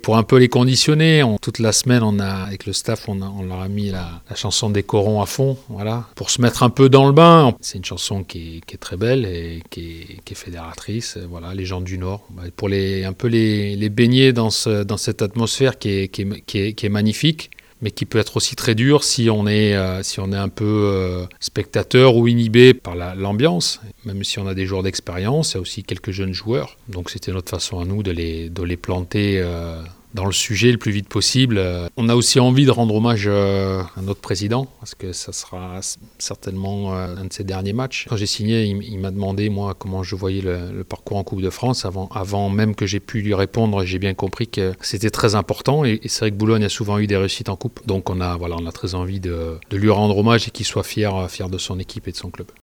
pour un peu les conditionner. Toute la semaine, avec le staff, on leur a mis la chanson des corons à fond, voilà, pour se mettre un peu dans le bain. C'est une chanson qui est très belle et qui est fédératrice. Voilà, les gens du Nord, pour un peu les baigner dans cette atmosphère qui est magnifique, mais qui peut être aussi très dur si on est un peu spectateur ou inhibé par l'ambiance. Même si on a des joueurs d'expérience, il y a aussi quelques jeunes joueurs. Donc c'était notre façon à nous de les planter dans le sujet le plus vite possible. On a aussi envie de rendre hommage à notre président, parce que ça sera certainement un de ses derniers matchs. Quand j'ai signé, il m'a demandé, moi, comment je voyais le parcours en Coupe de France. Avant même que j'ai pu lui répondre, j'ai bien compris que c'était très important. Et c'est vrai que Boulogne a souvent eu des réussites en Coupe. Donc on a très envie de lui rendre hommage et qu'il soit fier de son équipe et de son club.